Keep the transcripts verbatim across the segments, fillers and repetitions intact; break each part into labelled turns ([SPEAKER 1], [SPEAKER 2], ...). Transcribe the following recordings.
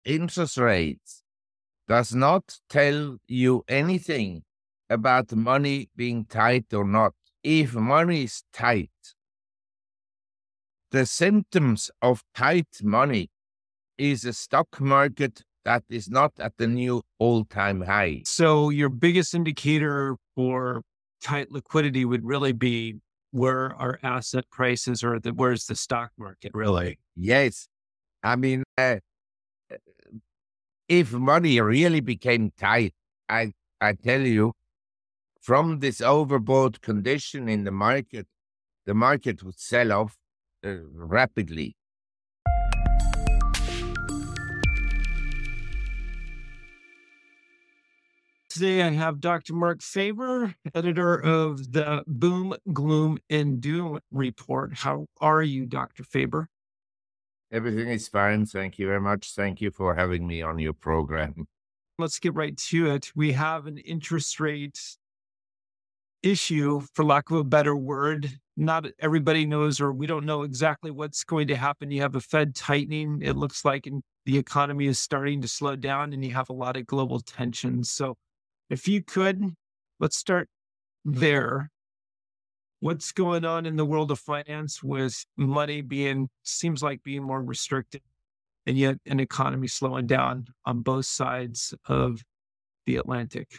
[SPEAKER 1] interest rates does not tell you anything about money being tight or not. If money is tight, the symptoms of tight money is a stock market that is not at the new all-time high.
[SPEAKER 2] So your biggest indicator for tight liquidity would really be where our asset prices or the, where's the stock market really?
[SPEAKER 1] Yes. I mean, uh, if money really became tight, I, I tell you, from this overbought condition in the market, the market would sell off uh, rapidly.
[SPEAKER 2] Today I have Doctor Mark Faber, editor of the Boom, Gloom, and Doom report. How are you, Doctor Faber?
[SPEAKER 1] Everything is fine. Thank you very much. Thank you for having me on your program.
[SPEAKER 2] Let's get right to it. We have an interest rate issue, for lack of a better word. Not everybody knows, or we don't know exactly what's going to happen. You have a Fed tightening. It looks like the economy is starting to slow down, and you have a lot of global tensions. So if you could, let's start there. What's going on in the world of finance with money being, seems like being more restricted, and yet an economy slowing down on both sides of the Atlantic?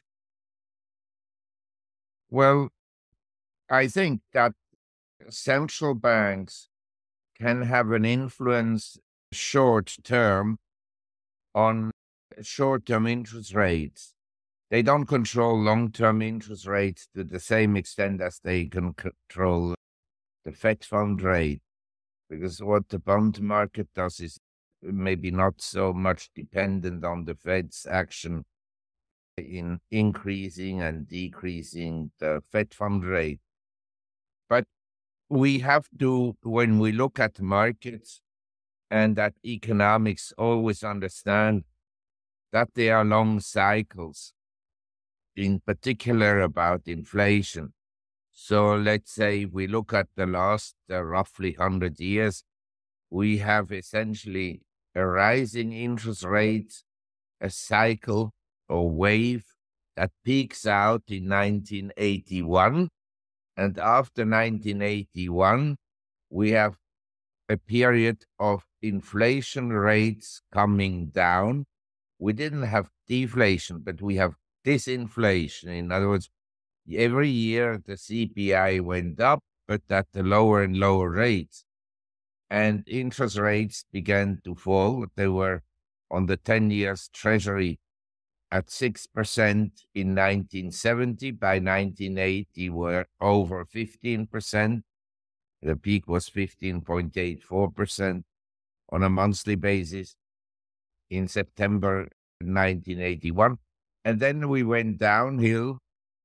[SPEAKER 1] Well, I think that central banks can have an influence short term on short term interest rates. They don't control long term interest rates to the same extent as they can control the Fed fund rate, because what the bond market does is maybe not so much dependent on the Fed's action in increasing and decreasing the Fed fund rate. But we have to, when we look at markets and at economics, always understand that they are long cycles, in particular about inflation. So let's say we look at the last uh, roughly one hundred years, we have essentially a rising interest rate, a cycle or wave that peaks out in nineteen eighty-one. And after nineteen eighty-one, we have a period of inflation rates coming down. We didn't have deflation, but we have disinflation. In other words, every year the C P I went up, but at the lower and lower rates. And interest rates began to fall. They were on the ten years treasury at six percent in nineteen seventy. By nineteen eighty, were over fifteen percent. The peak was fifteen point eight four percent on a monthly basis in September nineteen eighty-one. And then we went downhill,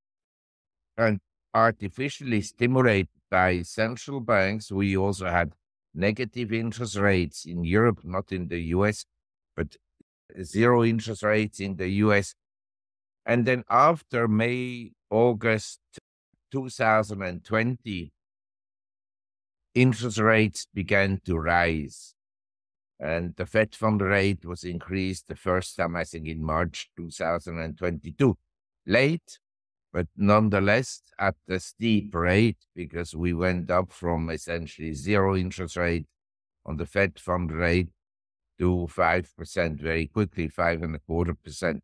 [SPEAKER 1] and artificially stimulated by central banks, we also had negative interest rates in Europe, not in the U S, but zero interest rates in the U S. And then after May, August two thousand twenty, interest rates began to rise. And the Fed fund rate was increased the first time, I think, in March two thousand twenty-two. Late, but nonetheless at a steep rate, because we went up from essentially zero interest rate on the Fed fund rate to five percent very quickly, five and a quarter percent.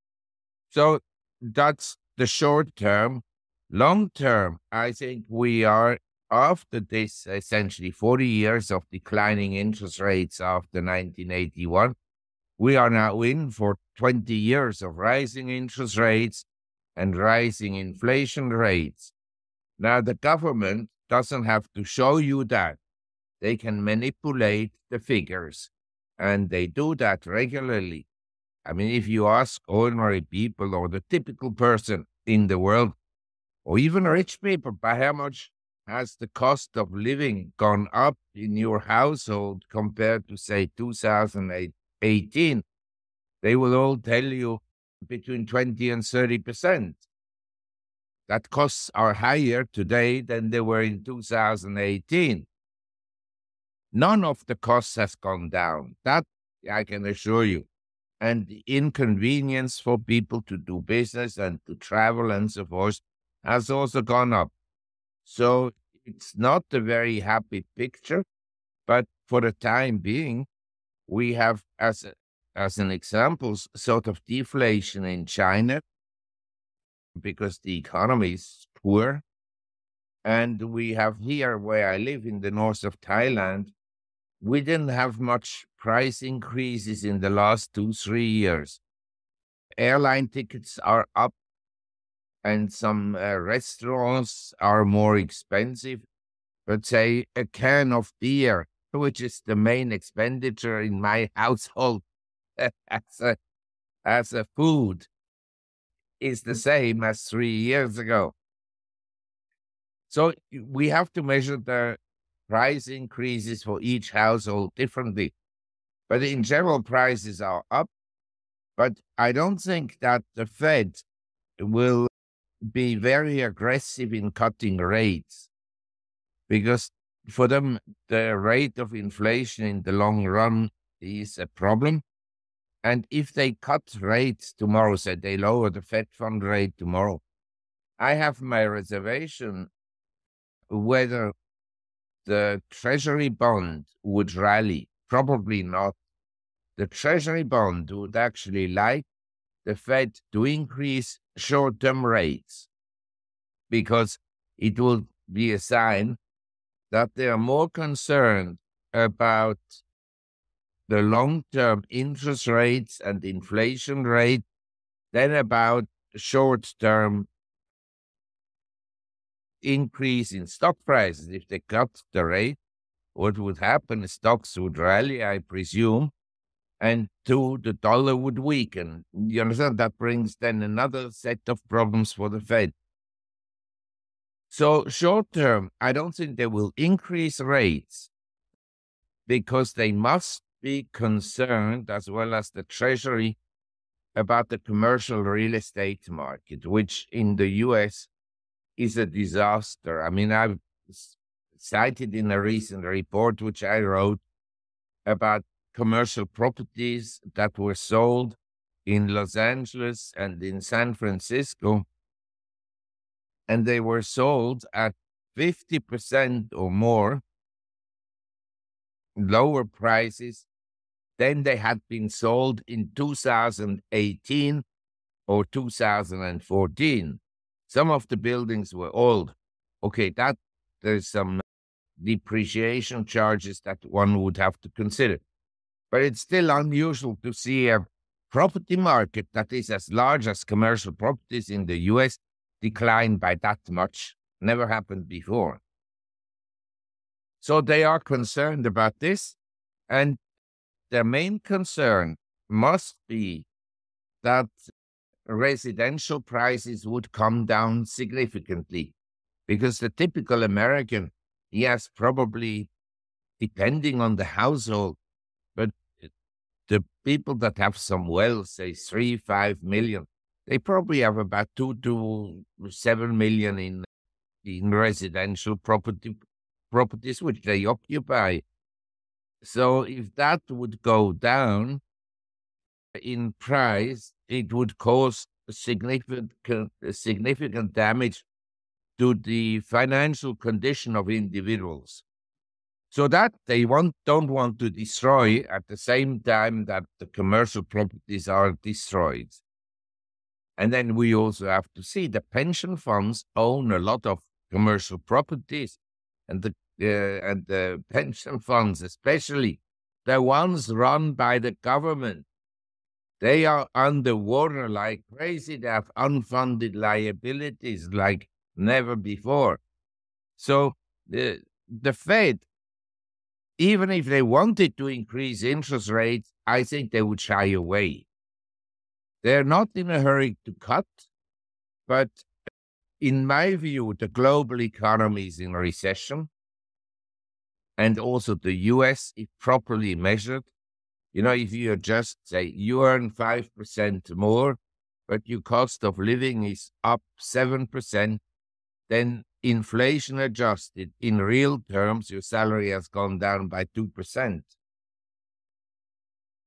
[SPEAKER 1] So that's the short term. Long term, I think we are, after this essentially forty years of declining interest rates after nineteen eighty-one, we are now in for twenty years of rising interest rates and rising inflation rates. Now, the government doesn't have to show you that. They can manipulate the figures, and they do that regularly. I mean, if you ask ordinary people or the typical person in the world, or even rich people, by how much has the cost of living gone up in your household compared to, say, two thousand eighteen? They will all tell you between twenty and thirty percent. That costs are higher today than they were in two thousand eighteen. None of the costs has gone down. That I can assure you. and the inconvenience for people to do business and to travel and so forth has also gone up. So it's not a very happy picture, but for the time being, we have, as a, as an example, sort of deflation in China because the economy is poor. And we have here where I live in the north of Thailand, we didn't have much price increases in the last two, three years. Airline tickets are up and some uh, restaurants are more expensive. But say a can of beer, which is the main expenditure in my household as a, as a food, is the same as three years ago. So we have to measure the price increases for each household differently. But in general, prices are up. But I don't think that the Fed will be very aggressive in cutting rates, because for them, the rate of inflation in the long run is a problem. And if they cut rates tomorrow, say they lower the Fed fund rate tomorrow, I have my reservation whether the Treasury bond would rally. Probably not. The Treasury bond would actually like the Fed to increase short-term rates, because it will be a sign that they are more concerned about the long-term interest rates and inflation rate than about short-term increase in stock prices. If they cut the rate, what would happen is stocks would rally, I presume, and two, the dollar would weaken. You understand? That brings then another set of problems for the Fed. So short-term, I don't think they will increase rates, because they must be concerned, as well as the Treasury, about the commercial real estate market, which in the U S is a disaster. I mean, I've cited in a recent report, which I wrote, about commercial properties that were sold in Los Angeles and in San Francisco, and they were sold at fifty percent or more lower prices than they had been sold in two thousand eighteen or two thousand fourteen. Some of the buildings were old. Okay, that there's some depreciation charges that one would have to consider. But it's still unusual to see a property market that is as large as commercial properties in the U S decline by that much. Never happened before. So they are concerned about this, and their main concern must be that residential prices would come down significantly, because the typical American, he has probably, depending on the household, but the people that have some wealth, say three, five million, they probably have about two to seven million in in residential property properties which they occupy. So if that would go down in price, it would cause significant significant damage to the financial condition of individuals. So that they want, don't want to destroy at the same time that the commercial properties are destroyed. And then we also have to see the pension funds own a lot of commercial properties, and the uh, and the pension funds, especially the ones run by the government, they are underwater like crazy. They have unfunded liabilities like never before. So the the Fed, even if they wanted to increase interest rates, I think they would shy away. They're not in a hurry to cut, but in my view, the global economy is in recession, and also the U S, if properly measured. You know, if you adjust, say, you earn five percent more, but your cost of living is up seven percent, then inflation adjusted, in real terms, your salary has gone down by two percent.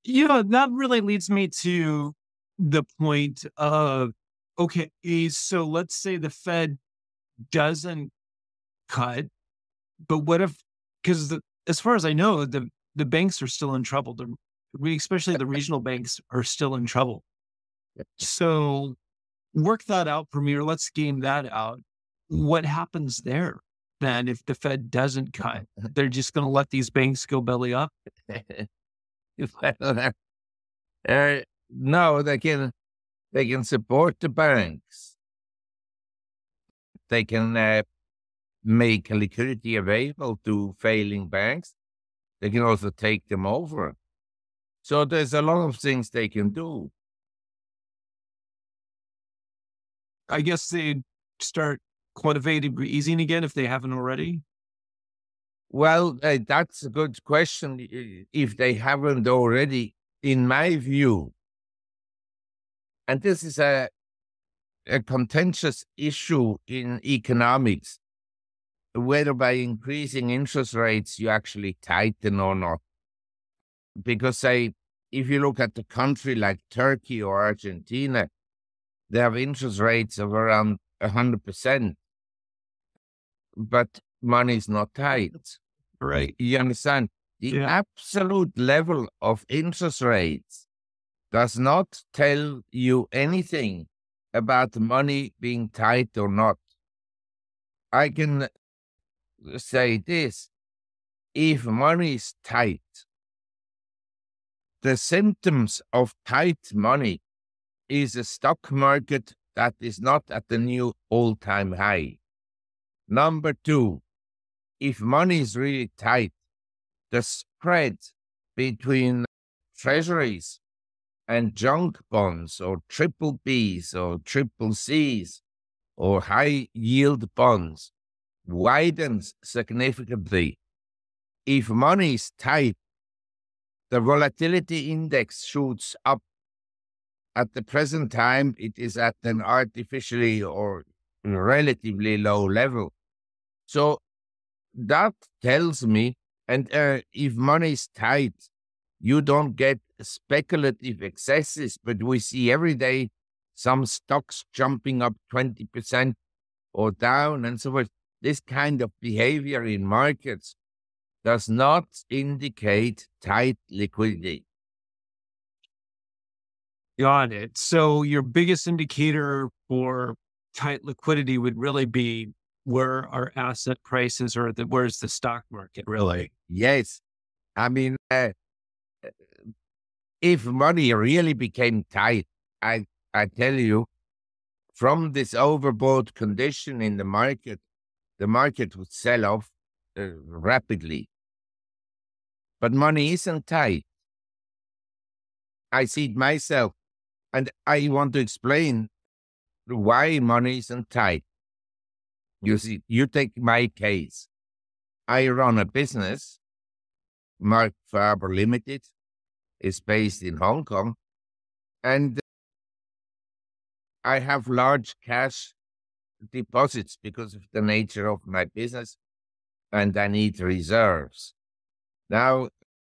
[SPEAKER 2] Yeah, that really leads me to the point of, okay, so let's say the Fed doesn't cut, but what if, because as far as I know, the, the banks are still in trouble. The, we, especially the regional banks are still in trouble. So work that out for me, or let's game that out. What happens there then if the Fed doesn't cut? They're just going to let these banks go belly up?
[SPEAKER 1] Well, uh, no, they can they can support the banks. They can uh, make liquidity available to failing banks. They can also take them over. So there's a lot of things they can do.
[SPEAKER 2] I guess they start quantitative easing again if they haven't already.
[SPEAKER 1] Well, uh, that's a good question. i- If they haven't already, in my view, and this is a, a contentious issue in economics, whether by increasing interest rates you actually tighten or not. Because say, if you look at a country like Turkey or Argentina, they have interest rates of around one hundred percent, but money is not tight.
[SPEAKER 2] Right.
[SPEAKER 1] You understand? The
[SPEAKER 2] Yeah.
[SPEAKER 1] absolute level of interest rates does not tell you anything about money being tight or not. I can say this: if money is tight, the symptoms of tight money is a stock market that is not at the new all-time high. Number two, if money is really tight, the spread between treasuries and junk bonds or triple Bs or triple Cs or high yield bonds widens significantly. If money is tight, the volatility index shoots up. At the present time, it is at an artificially or relatively low level. So that tells me, and uh, if money is tight, you don't get speculative excesses, but we see every day some stocks jumping up twenty percent or down and so forth. This kind of behavior in markets does not indicate tight liquidity.
[SPEAKER 2] Got it. So your biggest indicator for tight liquidity would really be where our asset prices or the, where's the stock market really?
[SPEAKER 1] Yes. I mean, uh, if money really became tight, I, I tell you, from this overbought condition in the market, the market would sell off uh, rapidly. But money isn't tight. I see it myself. And I want to explain why money isn't tight. You see, you take my case. I run a business, Mark Faber Limited, is based in Hong Kong, and I have large cash deposits because of the nature of my business, and I need reserves. Now,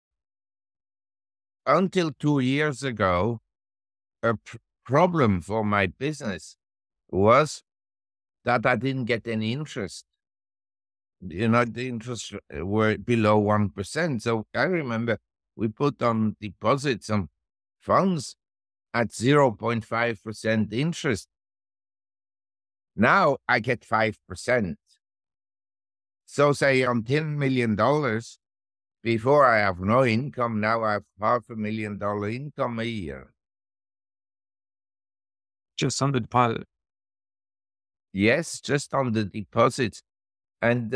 [SPEAKER 1] until two years ago, a pr- problem for my business was that I didn't get any interest. You know, the interests were below one percent. So I remember we put on deposits some funds at zero point five percent interest. Now I get five percent. So say on ten million dollars, before I have no income, now I have half a million dollar income a year.
[SPEAKER 2] Just on the deposit.
[SPEAKER 1] Yes, just on the deposits. And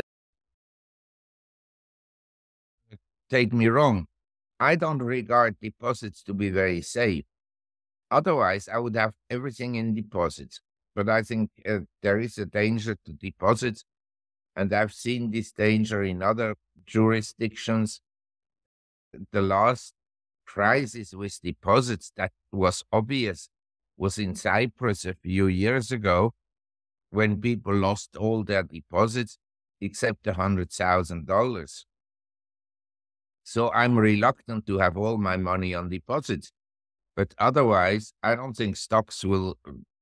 [SPEAKER 1] uh, take me wrong, I don't regard deposits to be very safe. Otherwise, I would have everything in deposits. But I think uh, there is a danger to deposits, and I've seen this danger in other jurisdictions. The last crisis with deposits that was obvious was in Cyprus a few years ago, when people lost all their deposits except a hundred thousand dollars. So I'm reluctant to have all my money on deposits. But otherwise, I don't think stocks will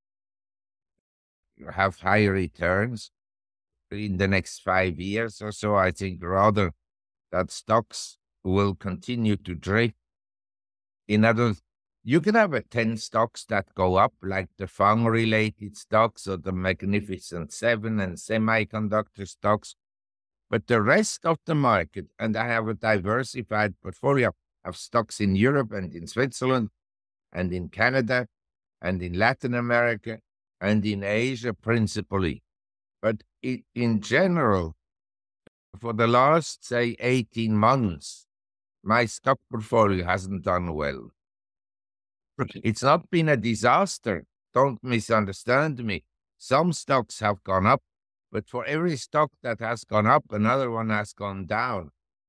[SPEAKER 1] have higher returns in the next five years or so. I think rather that stocks will continue to drift. In other, you can have a ten stocks that go up, like the FANG-related stocks or the Magnificent Seven and semiconductor stocks. But the rest of the market, and I have a diversified portfolio of stocks in Europe and in Switzerland and in Canada and in Latin America and in Asia principally. But it, in general, for the last, say, eighteen months, my stock portfolio hasn't done well. It's not been a disaster. Don't misunderstand me. Some stocks have gone up, but for every stock that has gone up, another one has gone down.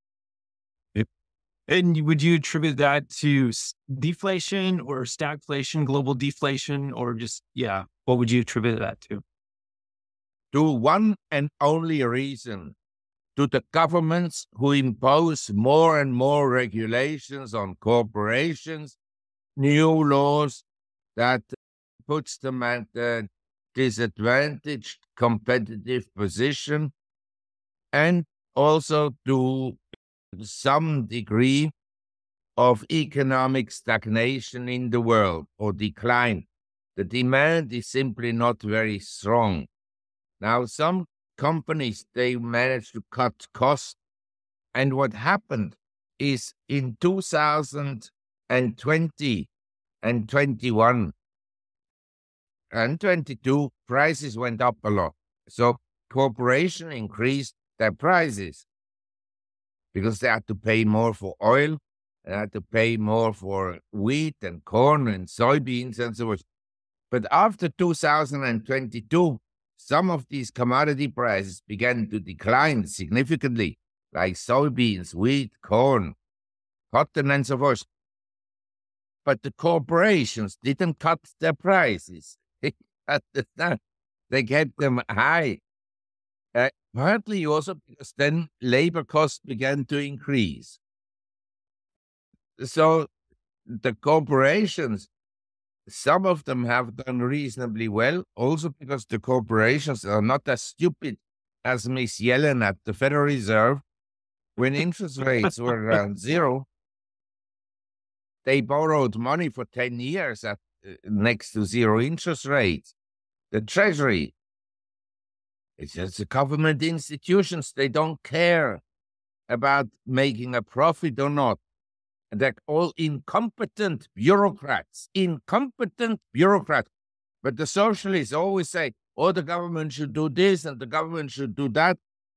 [SPEAKER 2] And would you attribute that to deflation or stagflation, global deflation, or just, yeah, what would you attribute that to?
[SPEAKER 1] To one and only reason, to the governments who impose more and more regulations on corporations, new laws that puts them at a disadvantaged competitive position, and also to some degree of economic stagnation in the world or decline. The demand is simply not very strong. Now, some companies, they managed to cut costs. And what happened is in two thousand twenty and twenty-one and twenty-two, prices went up a lot. So corporations increased their prices because they had to pay more for oil, they had to pay more for wheat and corn and soybeans and so forth. But after two thousand twenty-two, some of these commodity prices began to decline significantly, like soybeans, wheat, corn, cotton, and so forth. But the corporations didn't cut their prices. They kept them high. Uh, partly also because then labor costs began to increase. So the corporations, some of them have done reasonably well, also because the corporations are not as stupid as Miss Yellen at the Federal Reserve. When interest rates were around zero, they borrowed money for ten years at uh, next to zero interest rates. The Treasury, it's just the government institutions, they don't care about making a profit or not. They're all incompetent bureaucrats, incompetent bureaucrats. But the socialists always say, oh, the government should do this and the government should do that.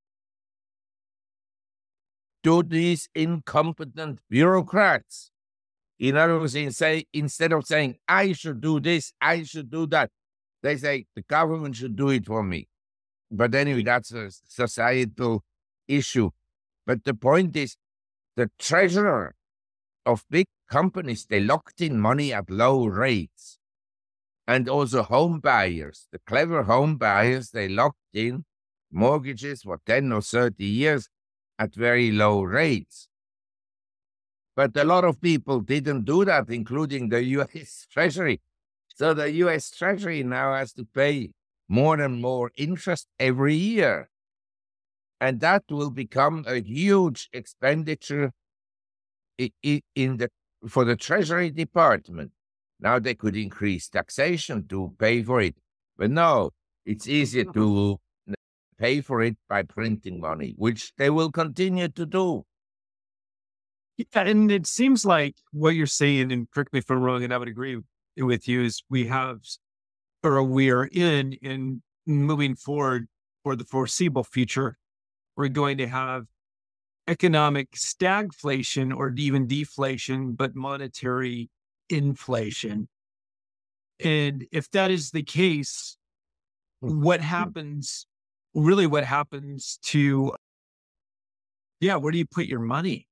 [SPEAKER 1] Do these incompetent bureaucrats. In other words, in say, instead of saying, I should do this, I should do that, they say, the government should do it for me. But anyway, that's a societal issue. But the point is, the treasurer of big companies, they locked in money at low rates. And also home buyers, the clever home buyers, they locked in mortgages for ten or thirty years at very low rates. But a lot of people didn't do that, including the U S Treasury. So the U S Treasury now has to pay more and more interest every year. And that will become a huge expenditure in the, for the Treasury Department. Now they could increase taxation to pay for it. But no, it's easier to pay for it by printing money, which they will continue to do.
[SPEAKER 2] Yeah, and it seems like what you're saying, and correct me if I'm wrong, and I would agree with you, is we have, or we are in, in moving forward for the foreseeable future, we're going to have economic stagflation or even deflation, but monetary inflation. And if that is the case, what happens, really what happens to, yeah, where do you put your money?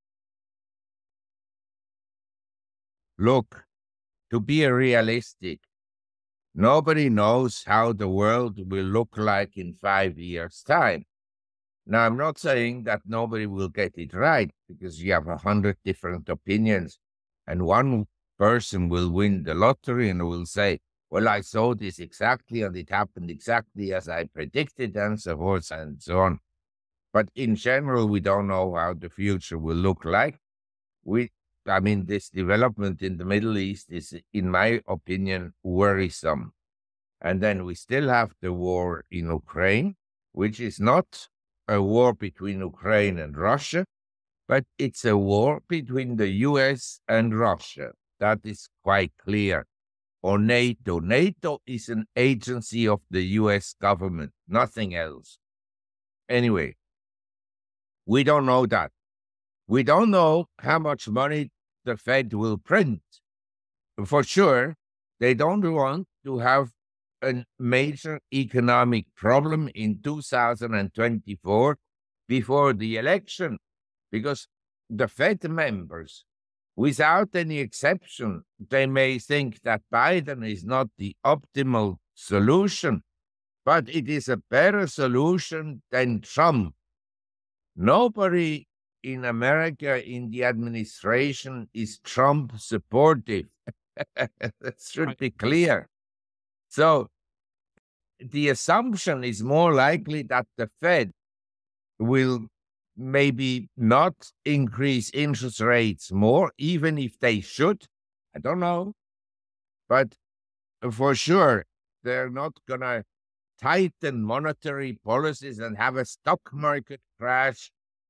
[SPEAKER 1] Look, to be realistic, nobody knows how the world will look like in five years' time. Now, I'm not saying that nobody will get it right, because you have a hundred different opinions, and one person will win the lottery and will say, well, I saw this exactly and it happened exactly as I predicted, and so forth and so on. But in general, we don't know how the future will look like. We, I mean, this development in the Middle East is, in my opinion, worrisome. And then we still have the war in Ukraine, which is not a war between Ukraine and Russia, but it's a war between the U S and Russia. That is quite clear. Or NATO. NATO is an agency of the U S government, nothing else. Anyway, we don't know that. We don't know how much money the Fed will print. For sure, they don't want to have a major economic problem in two thousand twenty-four before the election, because the Fed members, without any exception, they may think that Biden is not the optimal solution, but it is a better solution than Trump. Nobody in America in the administration is Trump supportive. That should be clear. So the assumption is more likely that the Fed will maybe not increase interest rates more, even if they should. I don't know. But for sure, they're not going to tighten monetary policies and have a stock market crash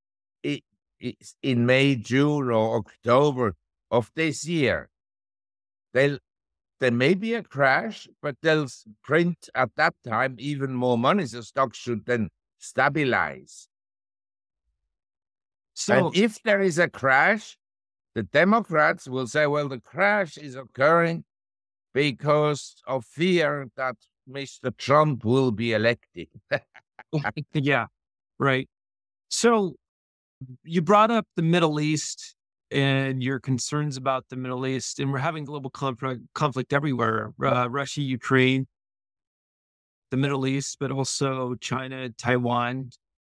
[SPEAKER 1] in May, June, or October of this year. They'll, there may be a crash, but they'll print at that time even more money. So stocks should then stabilize. So, and if there is a crash, the Democrats will say, well, the crash is occurring because of fear that Mister Trump will be elected.
[SPEAKER 2] Yeah, right. So you brought up the Middle East and your concerns about the Middle East, and we're having global conflict, conflict everywhere, uh, Russia, Ukraine, the Middle East, but also China, Taiwan.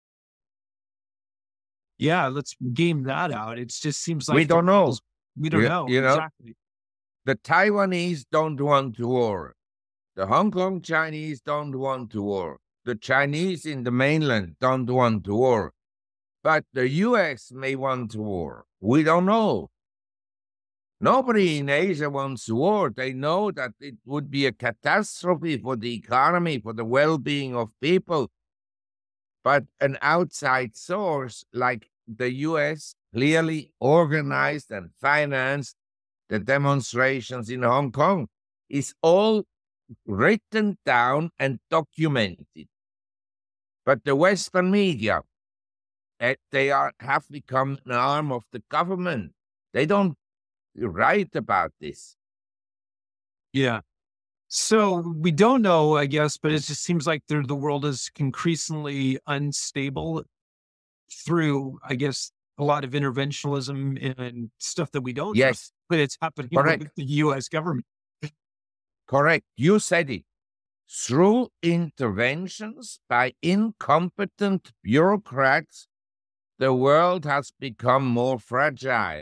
[SPEAKER 2] Yeah, let's game that out. It just seems like
[SPEAKER 1] we don't know.
[SPEAKER 2] We don't
[SPEAKER 1] you,
[SPEAKER 2] know.
[SPEAKER 1] You know,
[SPEAKER 2] exactly.
[SPEAKER 1] The Taiwanese don't want war. The Hong Kong Chinese don't want war. The Chinese in the mainland don't want war. But the U S may want war. We don't know. Nobody in Asia wants war. They know that it would be a catastrophe for the economy, for the well-being of people. But an outside source like the U S clearly organized and financed the demonstrations in Hong Kong. Is all written down and documented. But the Western media, they are have become an arm of the government. They don't write about this.
[SPEAKER 2] Yeah. So we don't know, I guess, but it just seems like the world is increasingly unstable through, I guess, a lot of interventionism and stuff that we don't
[SPEAKER 1] yes.
[SPEAKER 2] trust, but it's happening
[SPEAKER 1] Correct.
[SPEAKER 2] with the U S government.
[SPEAKER 1] Correct. You said it. Through interventions by incompetent bureaucrats, the world has become more fragile.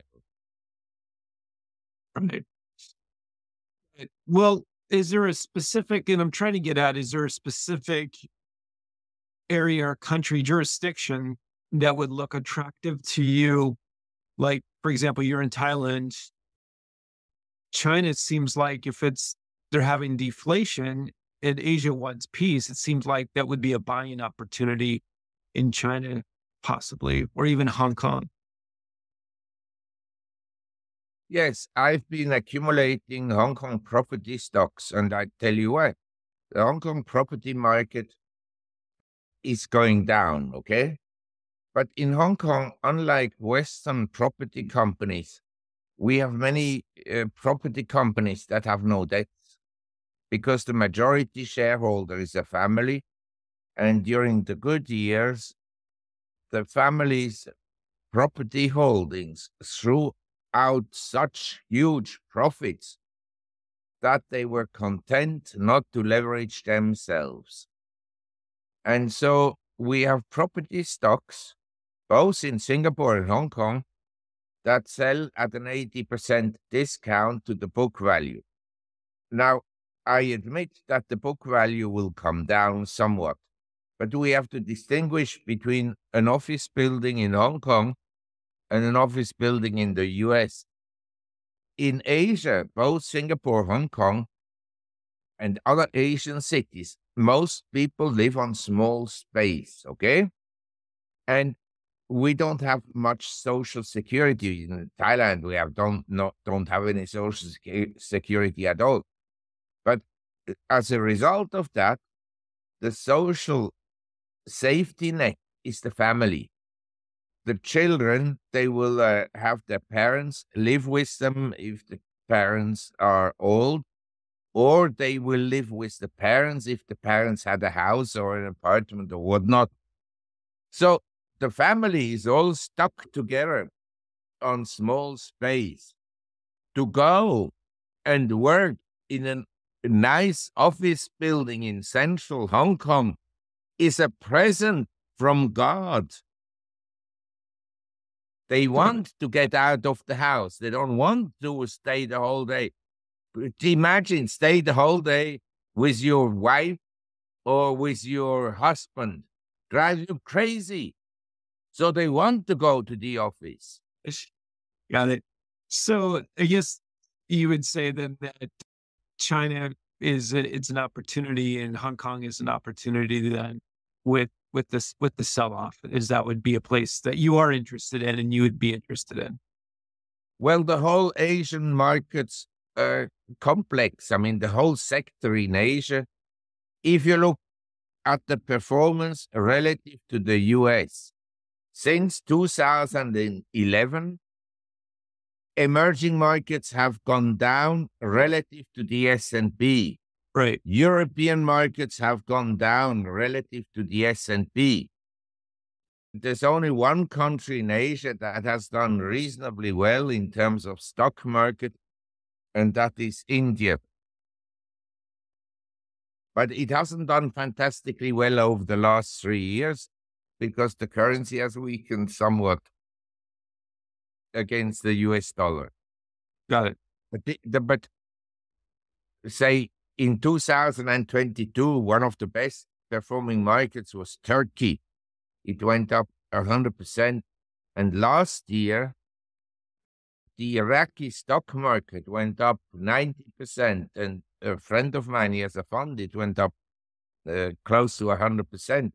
[SPEAKER 2] Right. Well, is there a specific, and I'm trying to get at, is there a specific area or country jurisdiction that would look attractive to you? Like, for example, you're in Thailand. China, it seems like if it's, they're having deflation and Asia wants peace, it seems like that would be a buying opportunity in China, possibly, or even Hong Kong.
[SPEAKER 1] Yes, I've been accumulating Hong Kong property stocks, and I tell you what, the Hong Kong property market is going down, okay? But in Hong Kong, unlike Western property companies, we have many uh, property companies that have no debts because the majority shareholder is a family. And during the good years, the family's property holdings threw out such huge profits that they were content not to leverage themselves. And so we have property stocks both in Singapore and Hong Kong, that sell at an eighty percent discount to the book value. Now, I admit that the book value will come down somewhat, but we have to distinguish between an office building in Hong Kong and an office building in the U S. In Asia, both Singapore, Hong Kong, and other Asian cities, most people live on small space, okay? And we don't have much social security. In Thailand, we have don't not don't have any social security at all. But as a result of that, the social safety net is the family. The children, they will uh, have their parents live with them if the parents are old, or they will live with the parents if the parents had a house or an apartment or whatnot. So the family is all stuck together on small space. To go and work in a nice office building in central Hong Kong is a present from God. They want to get out of the house. They don't want to stay the whole day. Imagine stay the whole day with your wife or with your husband. Drives you crazy. So they want to go to the office.
[SPEAKER 2] Got it. So I guess you would say then that China is a, it's an opportunity and Hong Kong is an opportunity then with with this with the sell-off. Is that would be a place that you are interested in and you would be interested in?
[SPEAKER 1] Well, the whole Asian markets are complex. I mean, the whole sector in Asia, if you look at the performance relative to the U S, since two thousand eleven, emerging markets have gone down relative to the S and P.
[SPEAKER 2] Right.
[SPEAKER 1] European markets have gone down relative to the S and P. There's only one country in Asia that has done reasonably well in terms of stock market, and that is India. But it hasn't done fantastically well over the last three years because the currency has weakened somewhat against the U S dollar.
[SPEAKER 2] Got it.
[SPEAKER 1] But, the, the, but say in two thousand twenty-two, one of the best performing markets was Turkey. It went up one hundred percent. And last year, the Iraqi stock market went up ninety percent. And a friend of mine, he has a fund, it went up uh, close to one hundred percent.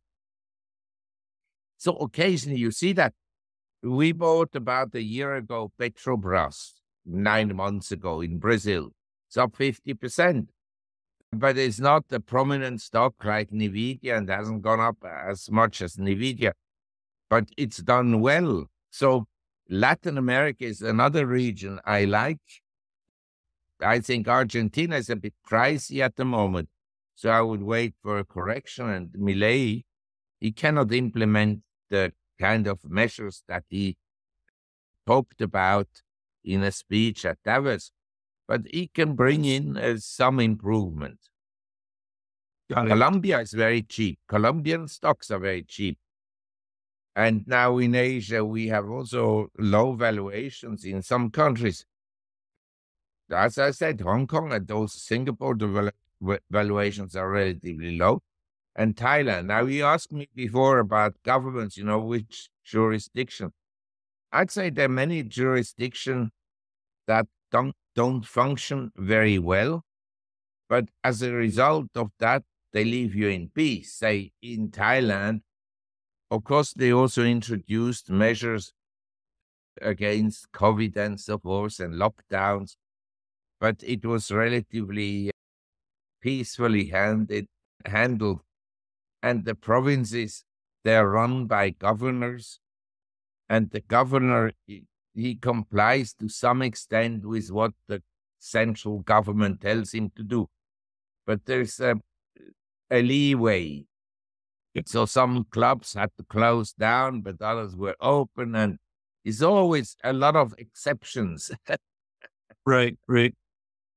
[SPEAKER 1] So occasionally you see that. We bought about a year ago Petrobras, nine months ago in Brazil. It's up fifty percent. But it's not a prominent stock like NVIDIA and hasn't gone up as much as NVIDIA. But it's done well. So Latin America is another region I like. I think Argentina is a bit pricey at the moment. So I would wait for a correction. And Milei, he cannot implement the kind of measures that he talked about in a speech at Davos, but he can bring in uh, some improvement. Colombia is very cheap. Colombian stocks are very cheap. And now in Asia, we have also low valuations in some countries. As I said, Hong Kong and those Singapore valuations are relatively low. And Thailand. Now, you asked me before about governments, you know, which jurisdiction. I'd say there are many jurisdictions that don't, don't function very well. But as a result of that, they leave you in peace. Say, in Thailand, of course, they also introduced measures against COVID and so forth and lockdowns. But it was relatively peacefully handed, handled. And the provinces, they're run by governors. And the governor, he, he complies to some extent with what the central government tells him to do. But there's a, a leeway. So some clubs had to close down, but others were open. And there's always a lot of exceptions.
[SPEAKER 2] Right, right.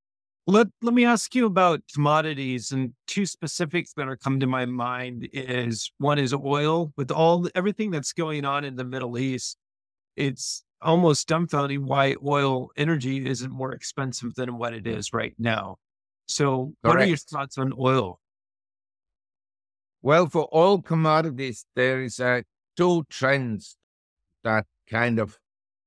[SPEAKER 2] Let let me ask you about commodities, and two specifics that are come to my mind is one is oil. With all everything that's going on in the Middle East, it's almost dumbfounding why oil energy isn't more expensive than what it is right now. So, what are your
[SPEAKER 1] Correct.
[SPEAKER 2] thoughts on oil?
[SPEAKER 1] Well, for all commodities, there is uh, two trends that kind of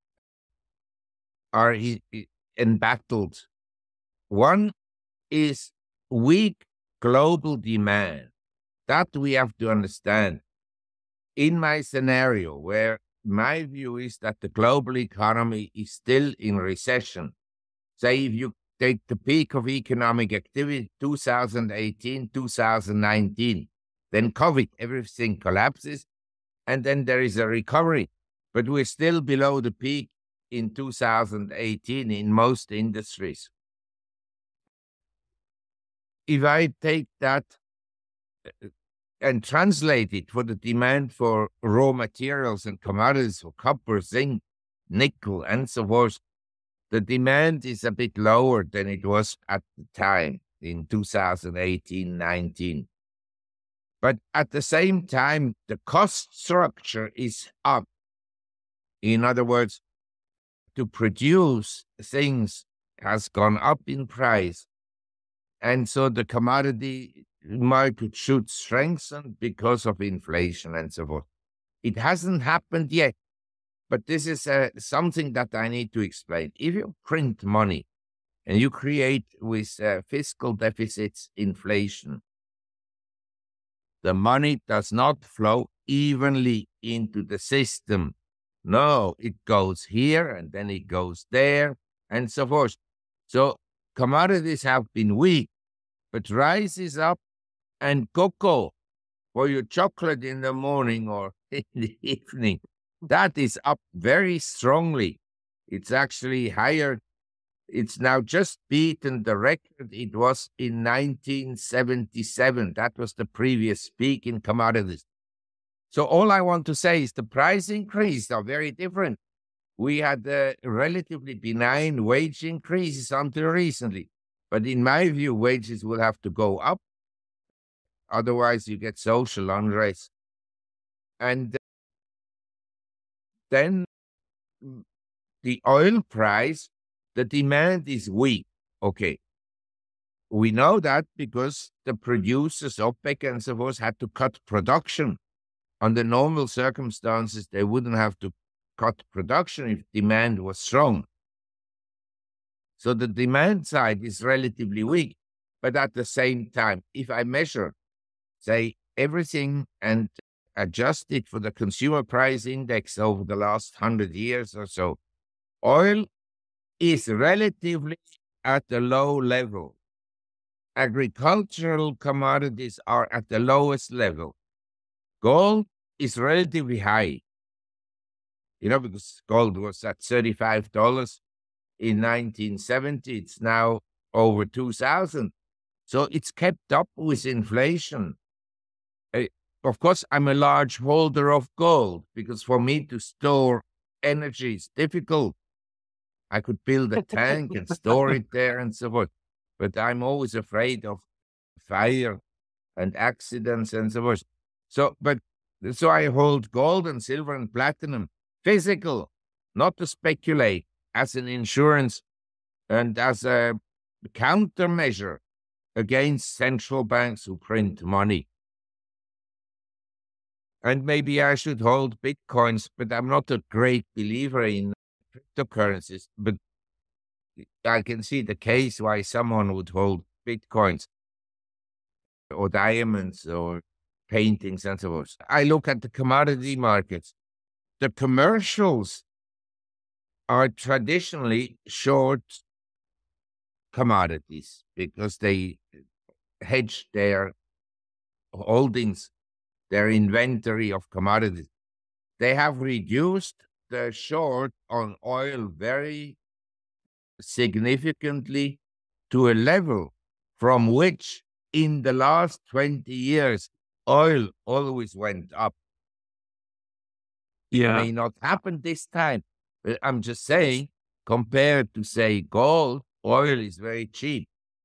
[SPEAKER 1] are i- i- embattled. One is weak global demand. That we have to understand. In my scenario, where my view is that the global economy is still in recession, say if you take the peak of economic activity, two thousand eighteen, two thousand nineteen, then COVID, everything collapses, and then there is a recovery. But we're still below the peak in two thousand eighteen in most industries. If I take that uh, and translate it for the demand for raw materials and commodities for copper, zinc, nickel, and so forth, the demand is a bit lower than it was at the time in two thousand eighteen, nineteen. But at the same time, the cost structure is up. In other words, to produce things has gone up in price. And so the commodity market should strengthen because of inflation and so forth. It hasn't happened yet, but this is uh, something that I need to explain. If you print money and you create with uh, fiscal deficits inflation, the money does not flow evenly into the system. No, it goes here and then it goes there and so forth. So commodities have been weak, but rice is up, and cocoa for your chocolate in the morning or in the evening, that is up very strongly. It's actually higher. It's now just beaten the record it was in nineteen seventy-seven. That was the previous peak in commodities. So all I want to say is the price increases are very different. We had uh, relatively benign wage increases until recently. But in my view, wages will have to go up. Otherwise, you get social unrest. And then mm, the oil price, the demand is weak. Okay. We know that because the producers, OPEC and so forth, had to cut production. Under normal circumstances, they wouldn't have to cut production if demand was strong. So the demand side is relatively weak. But at the same time, if I measure, say, everything and adjust it for the consumer price index over the last hundred years or so, oil is relatively at a low level. Agricultural commodities are at the lowest level. Gold is relatively high, you know, because gold was at thirty-five dollars in nineteen seventy. It's now over two thousand. So it's kept up with inflation. Uh, of course, I'm a large holder of gold because for me to store energy is difficult. I could build a tank and store it there and so forth. But I'm always afraid of fire and accidents and so forth. So, but so I hold gold and silver and platinum, physical, not to speculate, as an insurance and as a countermeasure against central banks who print money. And maybe I should hold bitcoins, but I'm not a great believer in cryptocurrencies. But I can see the case why someone would hold bitcoins or diamonds or paintings and so forth. I look at the commodity markets. The commercials are traditionally short commodities because they hedge their holdings, their inventory of commodities. They have reduced the short on oil very significantly to a level from which in the last twenty years, oil always went up. It
[SPEAKER 2] Yeah.
[SPEAKER 1] may not happen this time, but I'm just saying, compared to, say, gold, oil is very cheap.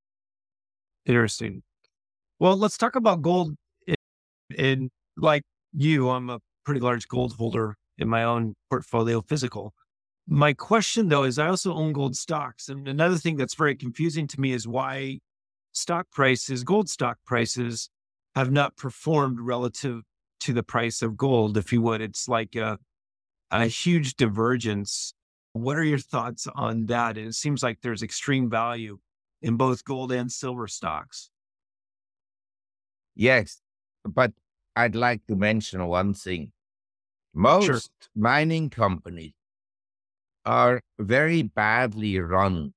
[SPEAKER 2] Interesting. Well, let's talk about gold. In, in like you, I'm a pretty large gold holder in my own portfolio, physical. My question though is I also own gold stocks. And another thing that's very confusing to me is why stock prices, gold stock prices have not performed relative to the price of gold, if you would. It's like a, a huge divergence. What are your thoughts on that? It seems like there's extreme value in both gold and silver stocks.
[SPEAKER 1] Yes, but I'd like to mention one thing.
[SPEAKER 2] Sure.
[SPEAKER 1] Most mining companies are very badly run,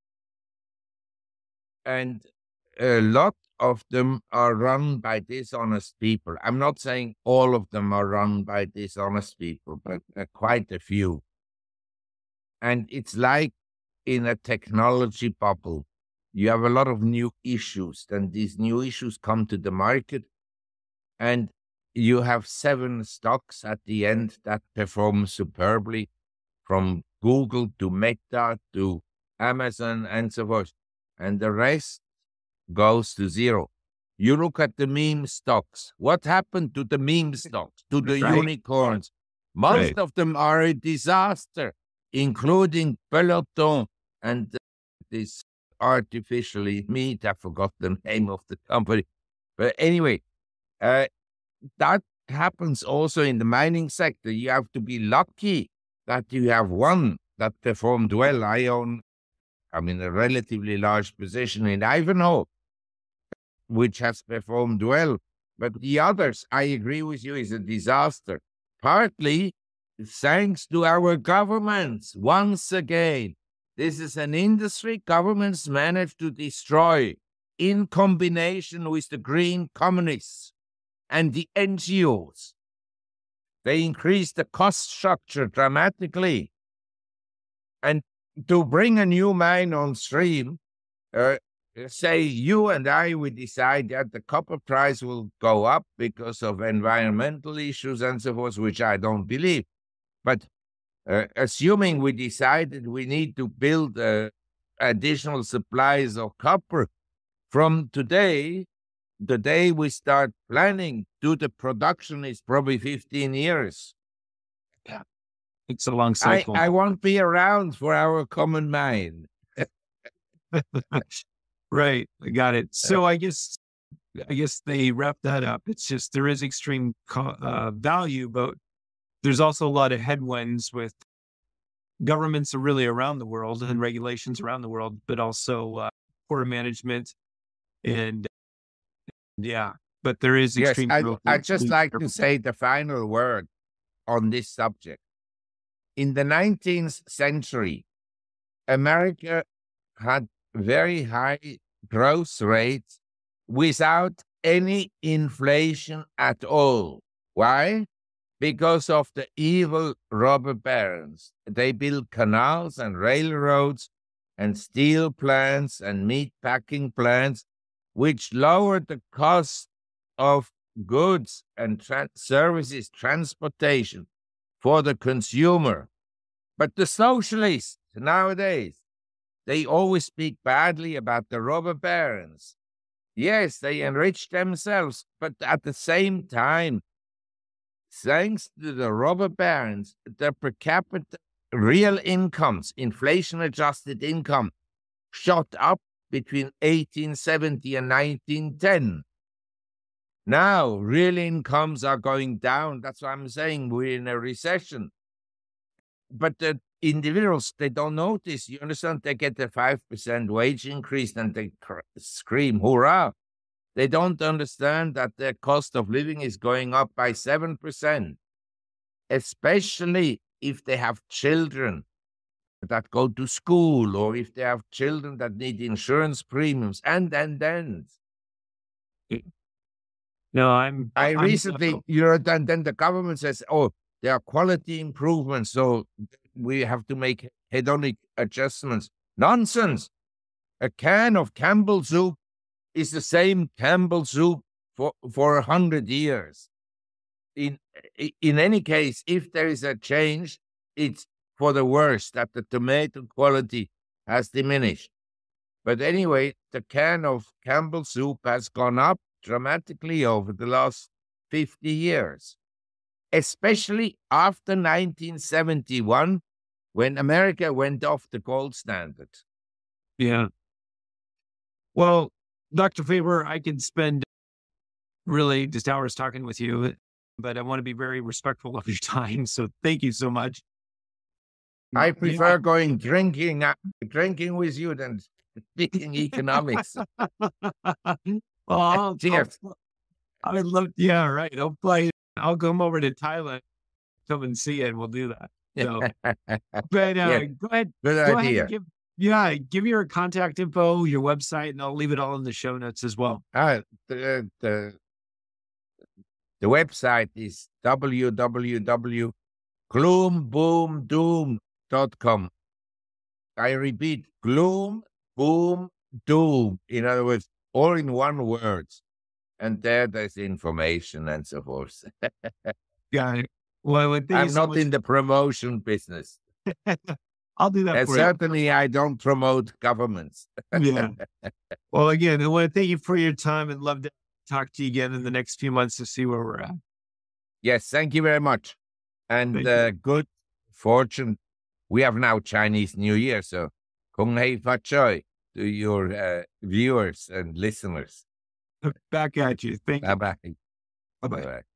[SPEAKER 1] and a lot of them are run by dishonest people. I'm not saying all of them are run by dishonest people, but uh, quite a few. And it's like in a technology bubble. You have a lot of new issues, and these new issues come to the market, and you have seven stocks at the end that perform superbly, from Google to Meta to Amazon and so forth. And the rest goes to zero. You look at the meme stocks. What happened to the meme stocks, to the
[SPEAKER 2] Right.
[SPEAKER 1] unicorns? Most
[SPEAKER 2] Right.
[SPEAKER 1] of them are a disaster, including Peloton and this artificially meat. I forgot the name of the company. But anyway, uh, that happens also in the mining sector. You have to be lucky that you have one that performed well. I own, I'm in a relatively large position in Ivanhoe, which has performed well. But the others, I agree with you, is a disaster. Partly thanks to our governments. Once again, this is an industry governments managed to destroy in combination with the green communists and the N G Os. They increased the cost structure dramatically. And to bring a new mine on stream, uh, say you and I, we decide that the copper price will go up because of environmental issues and so forth, which I don't believe. But uh, assuming we decided we need to build uh, additional supplies of copper, from today, the day we start planning to the production is probably fifteen years.
[SPEAKER 2] Yeah. It's a long
[SPEAKER 1] I,
[SPEAKER 2] cycle.
[SPEAKER 1] I won't be around for our common mine.
[SPEAKER 2] Right. I got it. So I guess, I guess they wrap that up. It's just, there is extreme co- uh, value, but there's also a lot of headwinds with governments are really around the world and regulations around the world, but also uh, poor management and yeah, but there is
[SPEAKER 1] Yes,
[SPEAKER 2] extreme
[SPEAKER 1] I,
[SPEAKER 2] growth.
[SPEAKER 1] I'd just like to say the final word on this subject. In the nineteenth century, America had very high growth rates without any inflation at all. Why? Because of the evil robber barons. They built canals and railroads and steel plants and meat packing plants, which lowered the cost of goods and tra- services, transportation for the consumer. But the socialists nowadays, they always speak badly about the robber barons. Yes, they enrich themselves, but at the same time, thanks to the robber barons, the per capita real incomes, inflation-adjusted income, shot up between eighteen seventy and nineteen ten. Now, real incomes are going down. That's why I'm saying we're in a recession. But the individuals, they don't notice. You understand? They get a five percent wage increase and they cr- scream, hurrah. They don't understand that their cost of living is going up by seven percent, especially if they have children that go to school or if they have children that need insurance premiums, and and then.
[SPEAKER 2] No, I'm,
[SPEAKER 1] I
[SPEAKER 2] I'm,
[SPEAKER 1] recently, you know, then, then the government says, oh, there are quality improvements, so we have to make hedonic adjustments. Nonsense. A can of Campbell soup is the same Campbell soup for, for a hundred years. In, in any case, if there is a change, it's for the worse, that the tomato quality has diminished. But anyway, the can of Campbell soup has gone up dramatically over the last fifty years, especially after nineteen seventy-one, when America went off the gold standard.
[SPEAKER 2] Yeah. Well, Doctor Faber, I could spend really just hours talking with you, but I want to be very respectful of your time. So thank you so much.
[SPEAKER 1] I prefer going drinking, uh, drinking with you than speaking economics.
[SPEAKER 2] Well, I'll,
[SPEAKER 1] Cheers.
[SPEAKER 2] I'll, I would love, yeah, right. I'll play. I'll come over to Thailand, come and see it, and we'll do that. So, but uh,
[SPEAKER 1] Yeah,
[SPEAKER 2] go ahead,
[SPEAKER 1] good
[SPEAKER 2] go ahead
[SPEAKER 1] idea.
[SPEAKER 2] and give, yeah, give me your contact info, your website, and I'll leave it all in the show notes as well.
[SPEAKER 1] Uh, the, the, the website is w w w dot gloom boom doom dot com. I repeat, gloom boom doom. In other words, all in one word. And there, there's information and so forth.
[SPEAKER 2] Got it. Well, thank you
[SPEAKER 1] I'm
[SPEAKER 2] so
[SPEAKER 1] not
[SPEAKER 2] much.
[SPEAKER 1] in the promotion business.
[SPEAKER 2] I'll do that
[SPEAKER 1] And
[SPEAKER 2] for you.
[SPEAKER 1] certainly, I don't promote governments.
[SPEAKER 2] Yeah. Well, again, I want to thank you for your time and love to talk to you again in the next few months to see where we're at.
[SPEAKER 1] Yes, thank you very much. And
[SPEAKER 2] Thank
[SPEAKER 1] uh, good fortune. We have now Chinese New Year, so Kung Hei Fat Choi to your uh, viewers and listeners.
[SPEAKER 2] Back at you. Thank you.
[SPEAKER 1] Bye-bye.
[SPEAKER 2] Bye-bye.
[SPEAKER 1] Bye-bye.